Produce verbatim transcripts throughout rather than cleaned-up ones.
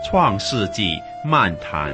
创世纪漫谈。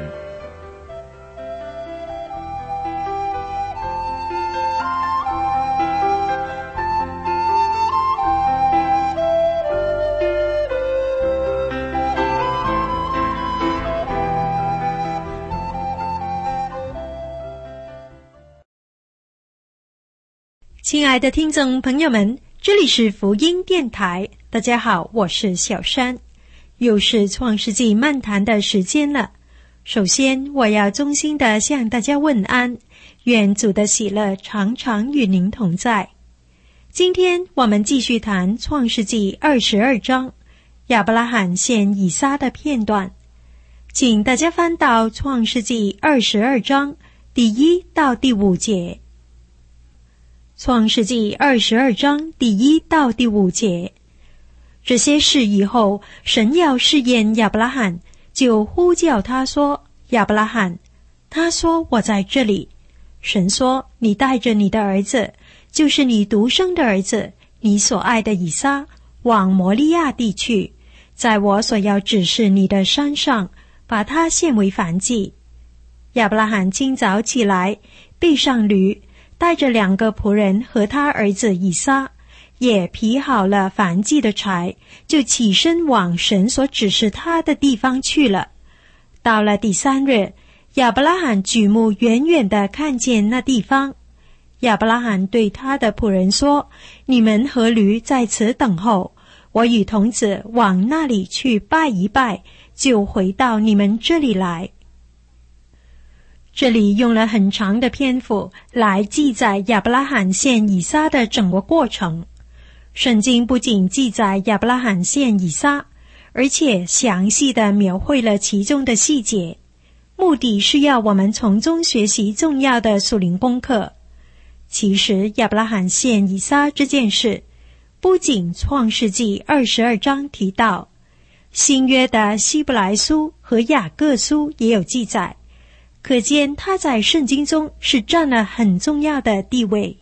亲爱的听众朋友们，这里是福音电台，大家好，我是小山，又是创世纪漫谈的时间了。首先我要衷心的向大家问安，愿主的喜乐常常与您同在。今天我们继续谈创世纪二十二章亚伯拉罕献以撒的片段，请大家翻到创世纪二十二章第一到第五节。创世纪二十二章第一到第五节，这些事以后，神要试验亚伯拉罕，就呼叫他说：亚伯拉罕。他说：我在这里。神说：你带着你的儿子，就是你独生的儿子，你所爱的以撒，往摩利亚地去，在我所要指示你的山上，把他献为燔祭。亚伯拉罕清早起来，背上驴，带着两个仆人和他儿子以撒，也劈好了燔祭的柴，就起身往神所指示他的地方去了。到了第三日，亚伯拉罕举目远远地看见那地方。亚伯拉罕对他的仆人说：你们和驴在此等候，我与童子往那里去拜一拜，就回到你们这里来。这里用了很长的篇幅来记载亚伯拉罕献以撒的整个过程。圣经不仅记载亚伯拉罕献以撒，而且详细地描绘了其中的细节，目的是要我们从中学习重要的属灵功课。其实亚伯拉罕献以撒这件事，不仅创世纪二十二章提到，新约的希伯来书和雅各书也有记载，可见他在圣经中是占了很重要的地位。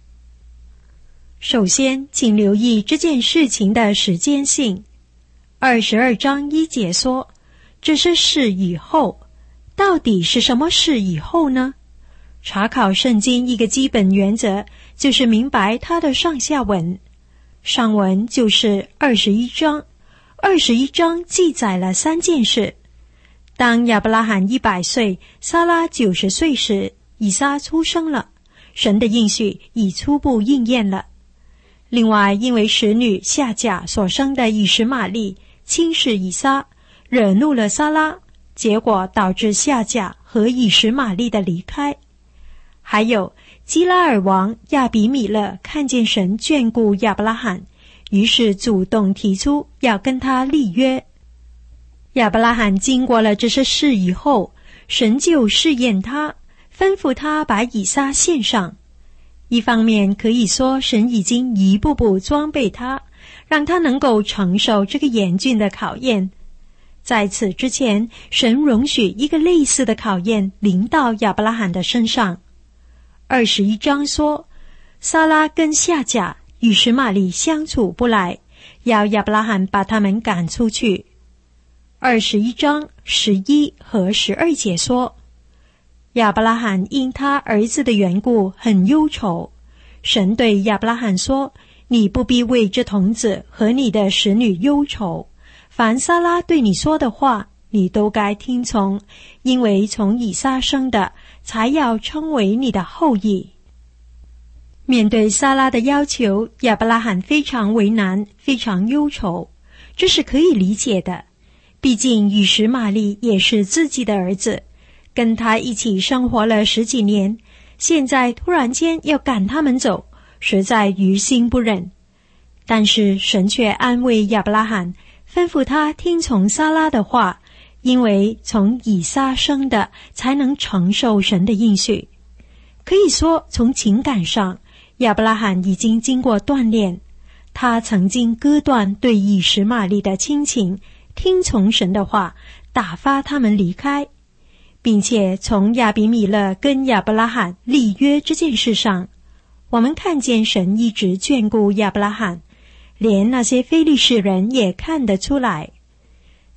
首先，请留意这件事情的时间性。二十二章一节说，这是事以后。到底是什么事以后呢？查考圣经一个基本原则，就是明白它的上下文。上文就是二十一章，二十一章记载了三件事。当亚伯拉罕一百岁，撒拉九十岁时，以撒出生了，神的应许已初步应验了。另外，因为使女夏甲所生的以实玛利轻视以撒，惹怒了撒拉，结果导致夏甲和以实玛利的离开。还有基拉尔王亚比米勒看见神眷顾亚伯拉罕，于是主动提出要跟他立约。亚伯拉罕经过了这些事以后，神就试验他，吩咐他把以撒献上。一方面可以说神已经一步步装备他，让他能够承受这个严峻的考验。在此之前，神容许一个类似的考验临到亚伯拉罕的身上。二十一章说，撒拉跟夏甲以实玛利相处不来，要亚伯拉罕把他们赶出去。二十一章十一和十二节说，亚伯拉罕因他儿子的缘故很忧愁。神对亚伯拉罕说，你不必为这童子和你的使女忧愁，凡撒拉对你说的话，你都该听从，因为从以撒生的，才要称为你的后裔。面对撒拉的要求，亚伯拉罕非常为难，非常忧愁，这是可以理解的。毕竟以实玛利也是自己的儿子，跟他一起生活了十几年，现在突然间要赶他们走，实在于心不忍。但是神却安慰亚伯拉罕，吩咐他听从撒拉的话，因为从以撒生的才能承受神的应许。可以说，从情感上，亚伯拉罕已经经过锻炼。他曾经割断对以实玛利的亲情，听从神的话，打发他们离开，并且从亚比米勒跟亚伯拉罕立约这件事上，我们看见神一直眷顾亚伯拉罕，连那些非利士人也看得出来。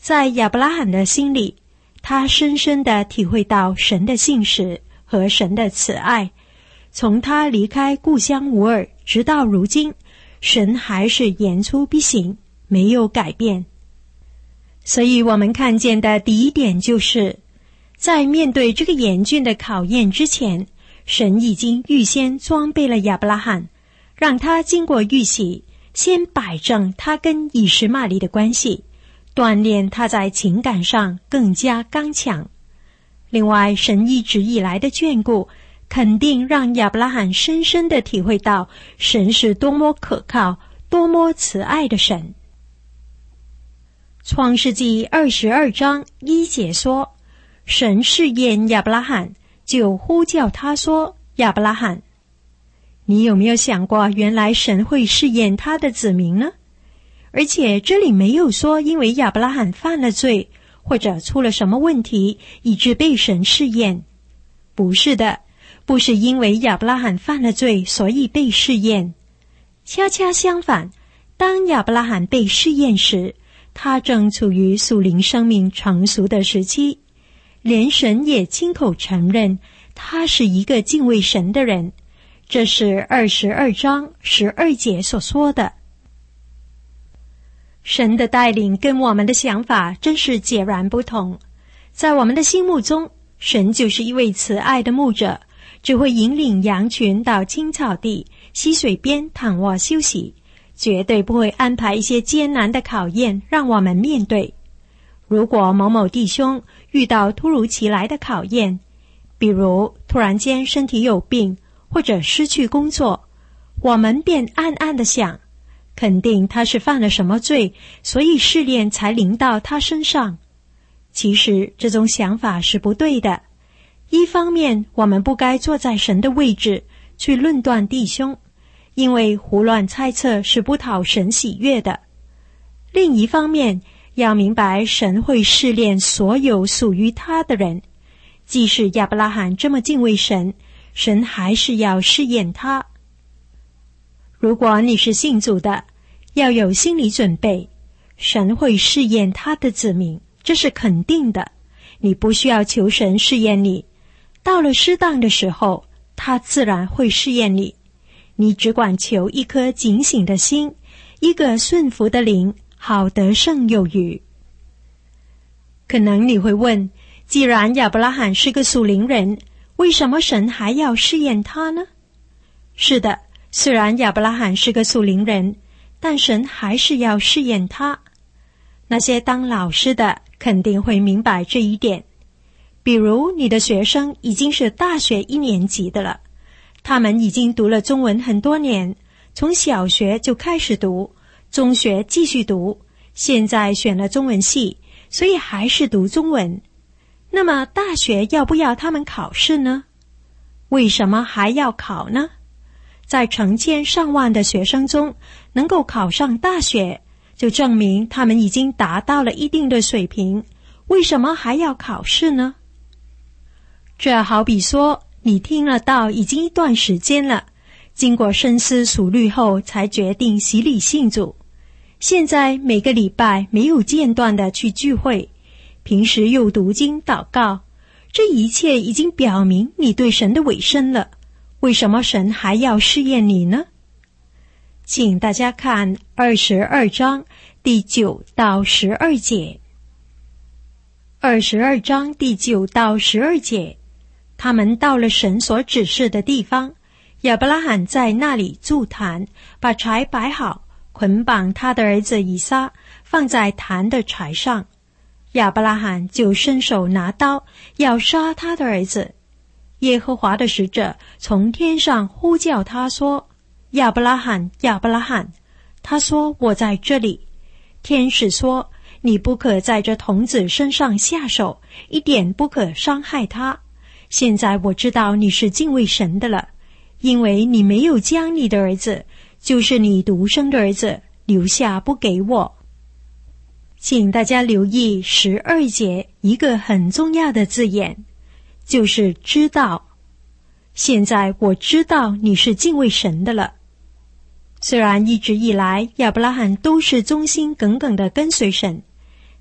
在亚伯拉罕的心里，他深深地体会到神的信实和神的慈爱。从他离开故乡吾尔直到如今，神还是言出必行，没有改变。所以我们看见的第一点就是，在面对这个严峻的考验之前，神已经预先装备了亚伯拉罕，让他经过预习，先摆正他跟以实玛利的关系，锻炼他在情感上更加刚强。另外，神一直以来的眷顾，肯定让亚伯拉罕深深地体会到神是多么可靠、多么慈爱的神。创世纪二十二章一节说，神试验亚伯拉罕，就呼叫他说，亚伯拉罕。你有没有想过，原来神会试验他的子民呢？而且这里没有说因为亚伯拉罕犯了罪，或者出了什么问题，以致被神试验。不是的，不是因为亚伯拉罕犯了罪，所以被试验。恰恰相反，当亚伯拉罕被试验时，他正处于属灵生命成熟的时期，连神也亲口承认他是一个敬畏神的人。这是二十二章十二节所说的。神的带领跟我们的想法真是截然不同。在我们的心目中，神就是一位慈爱的牧者，只会引领羊群到青草地、溪水边躺卧休息，绝对不会安排一些艰难的考验让我们面对。如果某某弟兄遇到突如其来的考验，比如突然间身体有病，或者失去工作，我们便暗暗地想，肯定他是犯了什么罪，所以试炼才临到他身上。其实这种想法是不对的。一方面，我们不该坐在神的位置去论断弟兄，因为胡乱猜测是不讨神喜悦的。另一方面，要明白神会试炼所有属于他的人，即使亚伯拉罕这么敬畏神，神还是要试验他。如果你是信主的，要有心理准备，神会试验他的子民，这是肯定的。你不需要求神试验你，到了适当的时候，他自然会试验你。你只管求一颗警醒的心，一个顺服的灵，好得胜有余。可能你会问，既然亚伯拉罕是个属灵人，为什么神还要试验他呢？是的，虽然亚伯拉罕是个属灵人，但神还是要试验他。那些当老师的肯定会明白这一点。比如你的学生已经是大学一年级的了，他们已经读了中文很多年，从小学就开始读，中学继续读，现在选了中文系，所以还是读中文。那么大学要不要他们考试呢？为什么还要考呢？在成千上万的学生中，能够考上大学，就证明他们已经达到了一定的水平，为什么还要考试呢？这好比说，你听了道已经一段时间了，经过深思熟虑后才决定洗礼信主，现在每个礼拜没有间断的去聚会，平时又读经祷告，这一切已经表明你对神的委身了，为什么神还要试验你呢？请大家看二十二章第九到十二节。二十二章第九到十二节，他们到了神所指示的地方，亚伯拉罕在那里筑坛，把柴摆好，捆绑他的儿子以撒，放在坛的柴上。亚伯拉罕就伸手拿刀，要杀他的儿子。耶和华的使者从天上呼叫他说，亚伯拉罕，亚伯拉罕。他说，我在这里。天使说，你不可在这童子身上下手，一点不可伤害他。现在我知道你是敬畏神的了，因为你没有将你的儿子，就是你独生的儿子，留下不给我。请大家留意十二节一个很重要的字眼，就是知道。现在我知道你是敬畏神的了。虽然一直以来亚伯拉罕都是忠心耿耿地跟随神，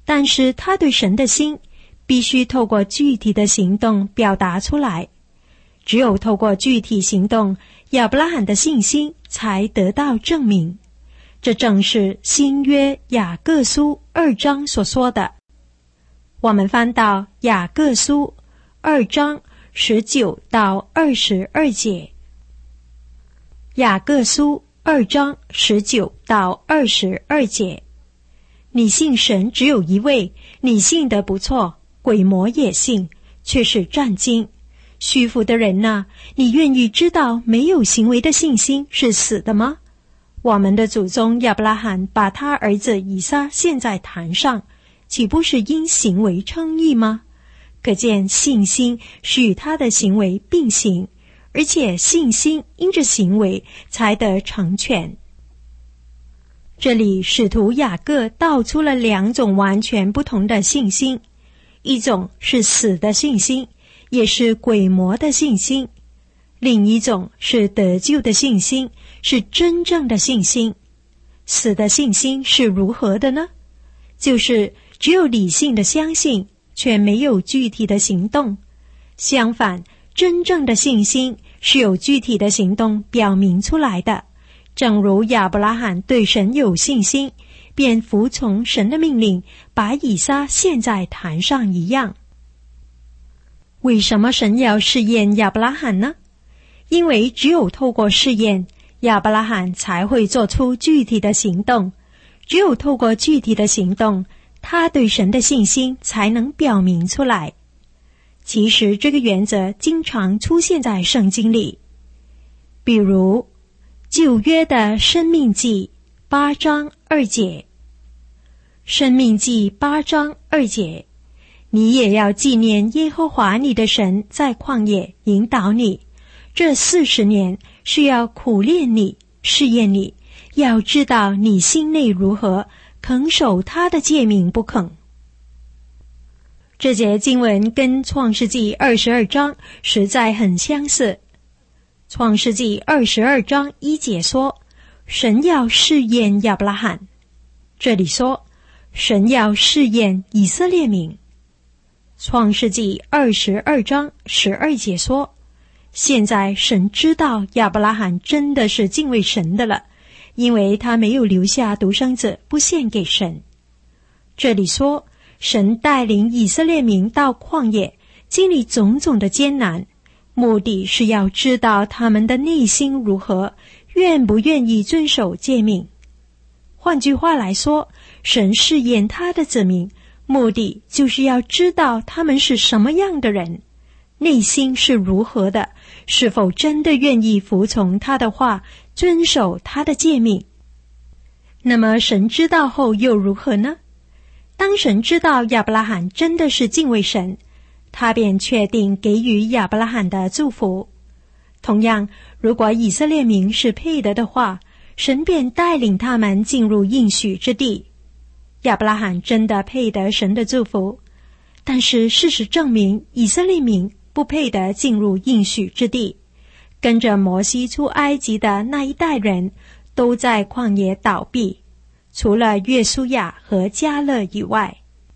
但是他对神的心必须透过具体的行动表达出来。只有透过具体行动，亚伯拉罕的信心才得到证明。这正是新约雅各书二章所说的。我们翻到雅各书二章十九到二十二节。雅各书二章十九到二十二节，你信神只有一位，你信得不错，鬼魔也信，却是战惊。虚浮的人哪，你愿意知道没有行为的信心是死的吗？我们的祖宗亚伯拉罕把他儿子以撒献在坛上，岂不是因行为称义吗？可见信心是与他的行为并行，而且信心因着行为才得成全。这里使徒雅各道出了两种完全不同的信心，一种是死的信心，也是鬼魔的信心；另一种是得救的信心，是真正的信心。死的信心是如何的呢？就是只有理性的相信，却没有具体的行动。相反，真正的信心是有具体的行动表明出来的。正如亚伯拉罕对神有信心，便服从神的命令，把以撒献在坛上一样。为什么神要试验亚伯拉罕呢？因为只有透过试验，亚伯拉罕才会做出具体的行动。只有透过具体的行动，他对神的信心才能表明出来。其实这个原则经常出现在圣经里，比如旧约的申命记八章二节。申命记八章二节，你也要纪念耶和华你的神在旷野引导你，这四十年是要苦练你，试验你，要知道你心内如何，肯守他的诫命不肯。这节经文跟创世纪二十二章实在很相似。创世纪二十二章一节说，神要试验亚伯拉罕。这里说，神要试验以色列民。创世纪二十二章十二节说，现在神知道亚伯拉罕真的是敬畏神的了，因为他没有留下独生子不献给神。这里说，神带领以色列民到旷野，经历种种的艰难，目的是要知道他们的内心如何，愿不愿意遵守诫命。换句话来说，神试验他的子民，目的就是要知道他们是什么样的人，内心是如何的，是否真的愿意服从他的话，遵守他的诫命。那么神知道后又如何呢？当神知道亚伯拉罕真的是敬畏神，他便确定给予亚伯拉罕的祝福。同样，如果以色列民是配得的话，神便带领他们进入应许之地。亚伯拉罕真的配得神的祝福，但是事实证明，以色列民不配得进入应许之地。跟着摩西出埃及的那一代人都在旷野倒闭，除了约书亚和迦勒以外。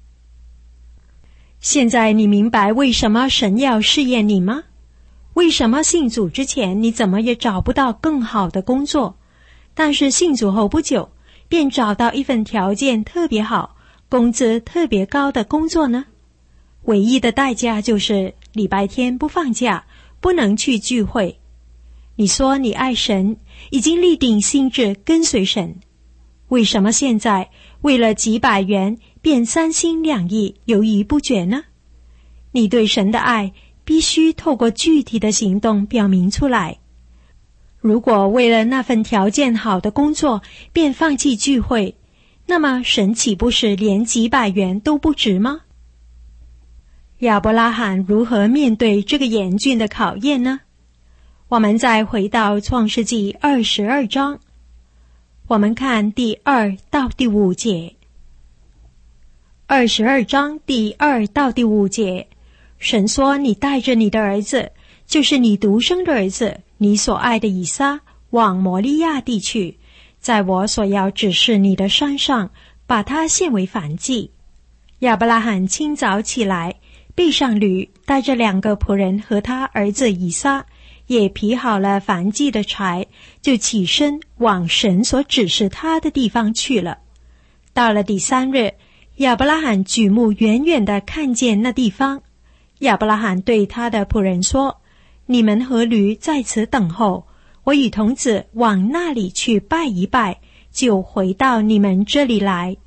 现在你明白为什么神要试验你吗？为什么信主之前你怎么也找不到更好的工作，但是信主后不久便找到一份条件特别好，工资特别高的工作呢？唯一的代价就是礼拜天不放假，不能去聚会。你说你爱神，已经立定心志跟随神，为什么现在为了几百元便三心两意，犹豫不决呢？你对神的爱必须透过具体的行动表明出来。如果为了那份条件好的工作便放弃聚会，那么神岂不是连几百元都不值吗？亚伯拉罕如何面对这个严峻的考验呢？我们再回到创世纪二十二章，我们看第二到第五节。二十二章第二到第五节，神说，你带着你的儿子，就是你独生的儿子，你所爱的以撒，往摩利亚地去，在我所要指示你的山上，把他献为燔祭。 亚伯拉罕清早起来，背上驴，带着两个仆人和他儿子以撒，也劈好了燔祭的柴，就起身往神所指示他的地方去了。到了第三日，亚伯拉罕举目远远地看见那地方。亚伯拉罕对他的仆人说：你们和驴在此等候，我与童子往那里去拜一拜，就回到你们这里来。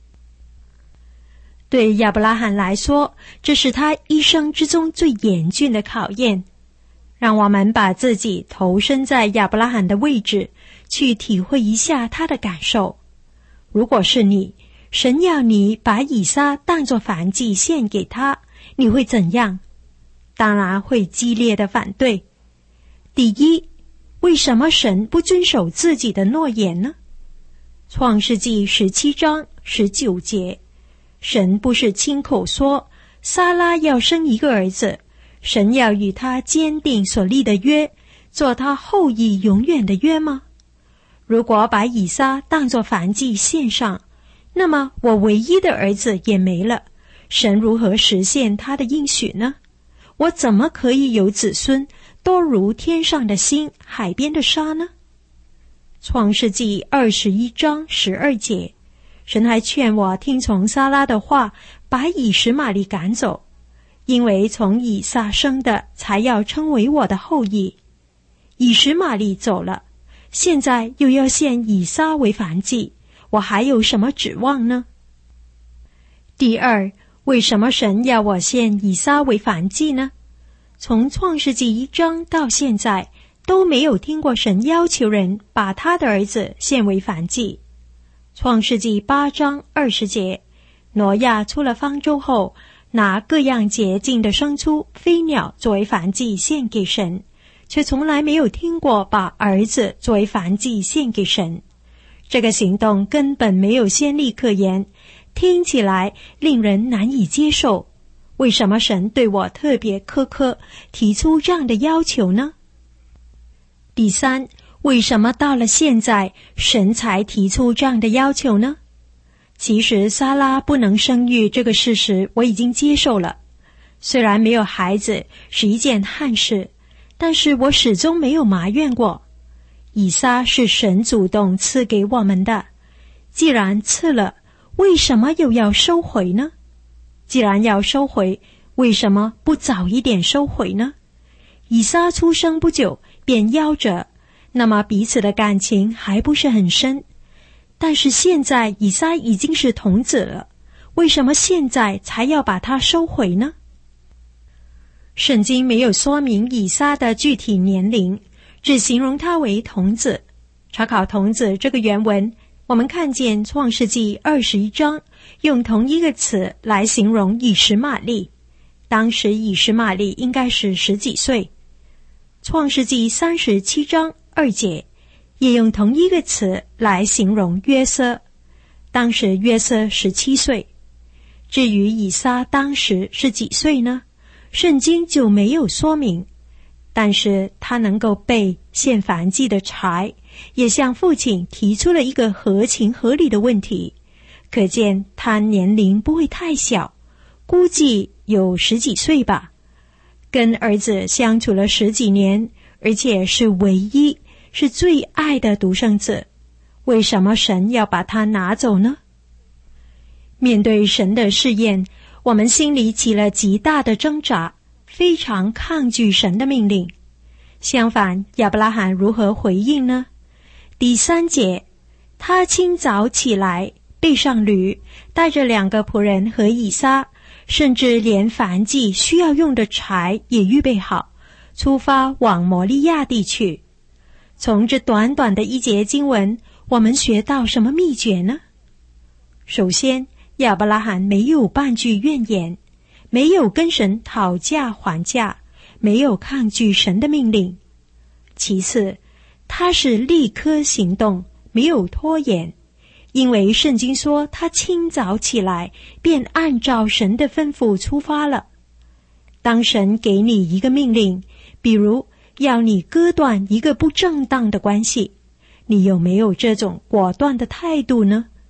对亚伯拉罕来说，这是他一生之中最严峻的考验。让我们把自己投身在亚伯拉罕的位置，去体会一下他的感受。如果是你，神要你把以撒当作燔祭献给他，你会怎样？当然会激烈的反对。第一，为什么神不遵守自己的诺言呢？创世纪十七章十九节，神不是亲口说撒拉要生一个儿子，神要与他坚定所立的约，做他后裔永远的约吗？如果把以撒当作燔祭献上，那么我唯一的儿子也没了，神如何实现他的应许呢？我怎么可以有子孙多如天上的星，海边的沙呢？创世纪二十一章十二节，神还劝我听从撒拉的话，把以实玛利赶走，因为从以撒生的才要称为我的后裔。以实玛利走了，现在又要献以撒为燔祭，我还有什么指望呢？第二，为什么神要我献以撒为燔祭呢？从创世纪一章到现在，都没有听过神要求人把他的儿子献为燔祭。创世纪八章二十节，挪亚出了方舟后，拿各样洁净的牲畜、飞鸟作为燔祭献给神，却从来没有听过把儿子作为燔祭献给神。这个行动根本没有先例可言，听起来令人难以接受。为什么神对我特别苛刻，提出这样的要求呢？第三，为什么到了现在，神才提出这样的要求呢？其实撒拉不能生育这个事实我已经接受了，虽然没有孩子是一件憾事，但是我始终没有埋怨过。以撒是神主动赐给我们的，既然赐了，为什么又要收回呢？既然要收回，为什么不早一点收回呢？以撒出生不久便夭折，那么彼此的感情还不是很深。但是现在以撒已经是童子了，为什么现在才要把他收回呢？圣经没有说明以撒的具体年龄，只形容他为童子。查考童子这个原文，我们看见创世纪二十一章用同一个词来形容以实玛利，当时以实玛利应该是十几岁。创世纪三十七章二节也用同一个词来形容约瑟，当时约瑟十七岁。至于以撒当时是几岁呢？圣经就没有说明，但是他能够背献燔祭的柴，也向父亲提出了一个合情合理的问题，可见他年龄不会太小，估计有十几岁吧。跟儿子相处了十几年，而且是唯一是最爱的独生子，为什么神要把他拿走呢？面对神的试验，我们心里起了极大的挣扎，非常抗拒神的命令。相反，亚伯拉罕如何回应呢？第三节，他清早起来，背上驴，带着两个仆人和以撒，甚至连燔祭需要用的柴也预备好，出发往摩利亚地去。从这短短的一节经文，我们学到什么秘诀呢？首先，亚伯拉罕没有半句怨言，没有跟神讨价还价，没有抗拒神的命令。其次，他是立刻行动，没有拖延，因为圣经说他清早起来，便按照神的吩咐出发了。当神给你一个命令，比如要你割断一个不正当的关系，你有没有这种果断的态度呢？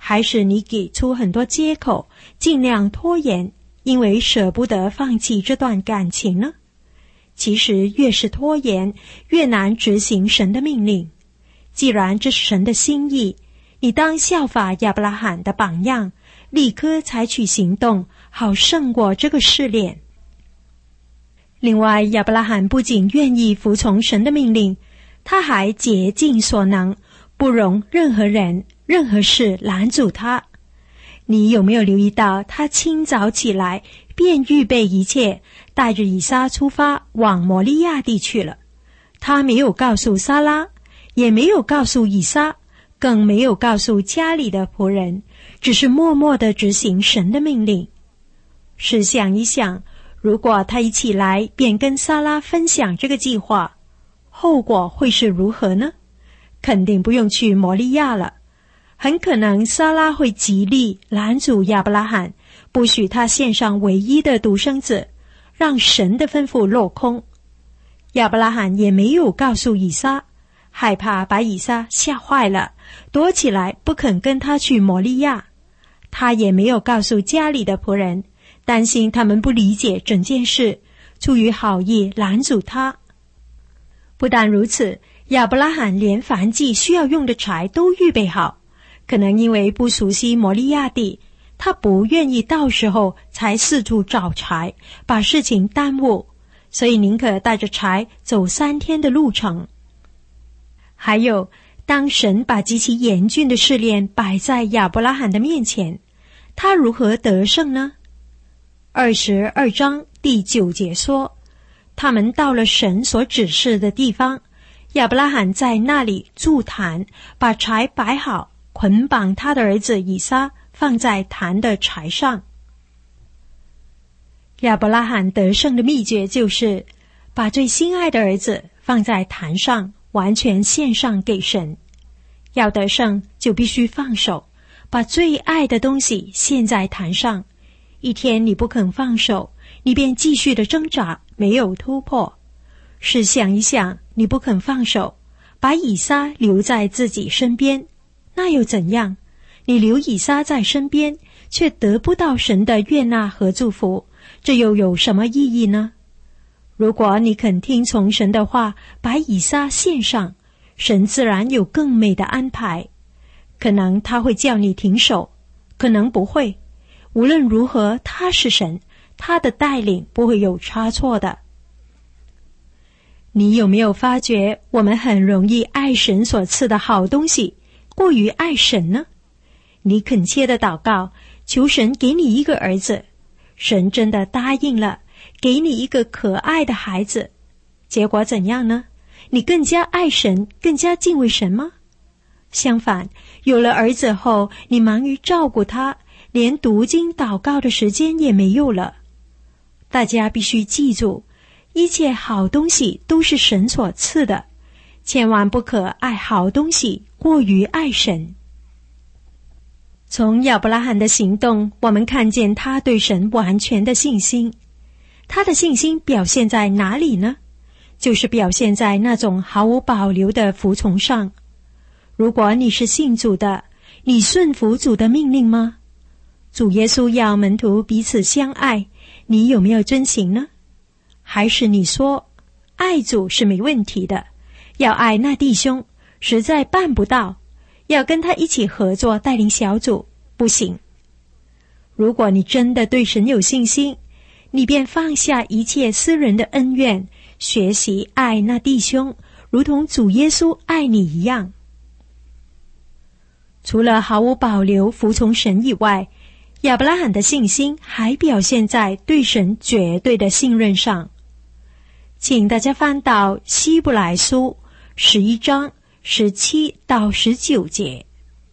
还是你给出很多借口，尽量拖延，因为舍不得放弃这段感情呢？其实越是拖延，越难执行神的命令。既然这是神的心意，你当效法亚伯拉罕的榜样，立刻采取行动，好胜过这个试炼。另外，亚伯拉罕不仅愿意服从神的命令，他还竭尽所能，不容任何人、任何事拦阻他。你有没有留意到，他清早起来便预备一切，带着以撒出发往摩利亚地去了。他没有告诉撒拉，也没有告诉以撒，更没有告诉家里的仆人，只是默默地执行神的命令。试想一想，如果他一起来便跟撒拉分享这个计划，后果会是如何呢？肯定不用去摩利亚了。很可能撒拉会极力拦阻亚伯拉罕，不许他献上唯一的独生子，让神的吩咐落空。亚伯拉罕也没有告诉以撒，害怕把以撒吓坏了，躲起来不肯跟他去摩利亚。他也没有告诉家里的仆人，担心他们不理解整件事，出于好意拦阻他。不但如此，亚伯拉罕连燔祭需要用的柴都预备好。可能因为不熟悉摩利亚地，他不愿意到时候才四处找柴，把事情耽误，所以宁可带着柴走三天的路程。还有，当神把极其严峻的试炼摆在亚伯拉罕的面前，他如何得胜呢？二十二章第九节说，他们到了神所指示的地方，亚伯拉罕在那里筑坛，把柴摆好，捆绑他的儿子以撒，放在坛的柴上。亚伯拉罕得胜的秘诀就是把最心爱的儿子放在坛上，完全献上给神。要得胜就必须放手，把最爱的东西献在坛上。一天你不肯放手，你便继续的挣扎，没有突破。试想一想，你不肯放手，把以撒留在自己身边，那又怎样？你留以撒在身边，却得不到神的悦纳和祝福，这又有什么意义呢？如果你肯听从神的话，把以撒献上，神自然有更美的安排。可能他会叫你停手，可能不会。无论如何，他是神，他的带领不会有差错的。你有没有发觉，我们很容易爱神所赐的好东西过于爱神呢？你恳切的祷告，求神给你一个儿子，神真的答应了，给你一个可爱的孩子。结果怎样呢？你更加爱神，更加敬畏神吗？相反，有了儿子后，你忙于照顾他，连读经祷告的时间也没有了。大家必须记住，一切好东西都是神所赐的，千万不可爱好东西过于爱神。从亚伯拉罕的行动，我们看见他对神完全的信心。他的信心表现在哪里呢？就是表现在那种毫无保留的服从上。如果你是信主的，你顺服主的命令吗？主耶稣要门徒彼此相爱，你有没有遵行呢？还是你说，爱主是没问题的，要爱那弟兄，实在办不到，要跟他一起合作带领小组，不行。如果你真的对神有信心，你便放下一切私人的恩怨，学习爱那弟兄，如同主耶稣爱你一样。除了毫无保留服从神以外，亚伯拉罕的信心还表现在对神绝对的信任上。请大家翻到希伯来书十一章十七到十九节。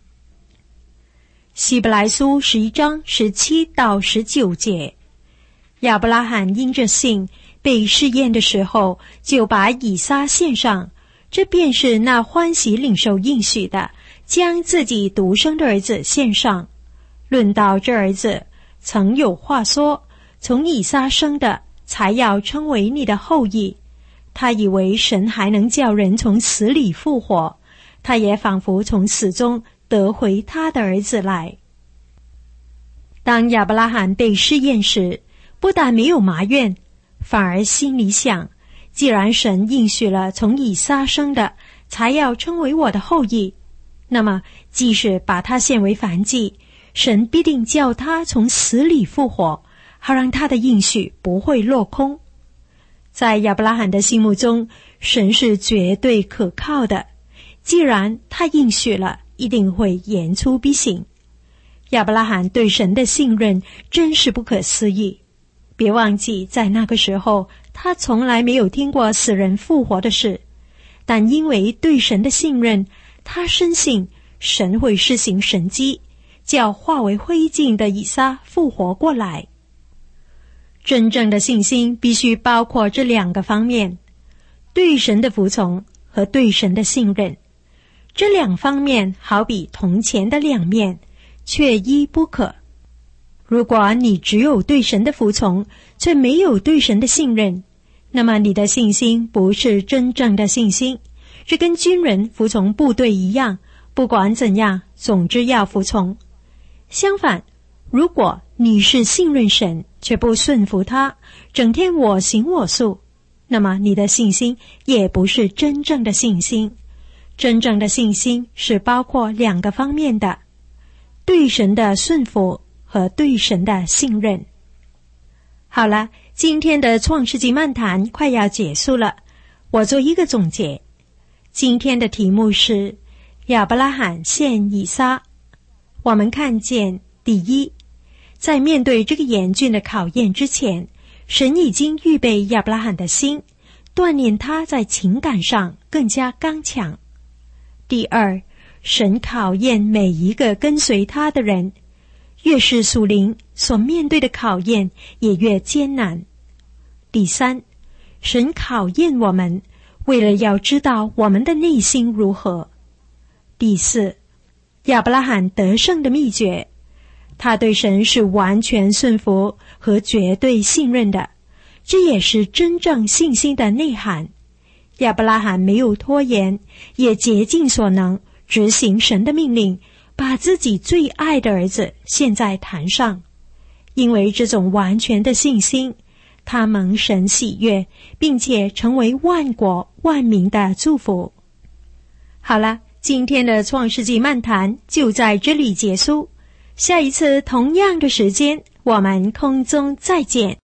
希伯来书十一章十七到十九节，亚伯拉罕因着信被试验的时候，就把以撒献上，这便是那欢喜领受应许的，将自己独生的儿子献上。论到这儿子，曾有话说，从以撒生的才要称为你的后裔。他以为神还能叫人从死里复活，他也仿佛从死中得回他的儿子来。当亚伯拉罕被试验时，不但没有埋怨，反而心里想，既然神应许了从以撒生的才要称为我的后裔，那么即使把他献为燔祭，神必定叫他从死里复活，好让他的应许不会落空。在亚伯拉罕的心目中，神是绝对可靠的，既然他应许了，一定会言出必行。亚伯拉罕对神的信任真是不可思议。别忘记，在那个时候，他从来没有听过死人复活的事，但因为对神的信任，他深信神会施行神迹，叫化为灰烬的以撒复活过来。真正的信心必须包括这两个方面，对神的服从和对神的信任。这两方面好比铜钱的两面，缺一不可。如果你只有对神的服从，却没有对神的信任，那么你的信心不是真正的信心，这跟军人服从部队一样，不管怎样，总之要服从。相反，如果你是信任神，却不顺服他，整天我行我素，那么你的信心也不是真正的信心。真正的信心是包括两个方面的，对神的顺服和对神的信任。好了，今天的创世纪漫谈快要结束了，我做一个总结。今天的题目是亚伯拉罕献以撒。我们看见，第一，在面对这个严峻的考验之前，神已经预备亚伯拉罕的心，锻炼他在情感上更加刚强。第二，神考验每一个跟随他的人，越是属灵，所面对的考验也越艰难。第三，神考验我们，为了要知道我们的内心如何。第四，亚伯拉罕得胜的秘诀，他对神是完全顺服和绝对信任的，这也是真正信心的内涵。亚伯拉罕没有拖延，也竭尽所能执行神的命令，把自己最爱的儿子献在坛上。因为这种完全的信心，他蒙神喜悦，并且成为万国万民的祝福。好了，今天的创世纪漫谈就在这里结束，下一次同样的时间，我们空中再见。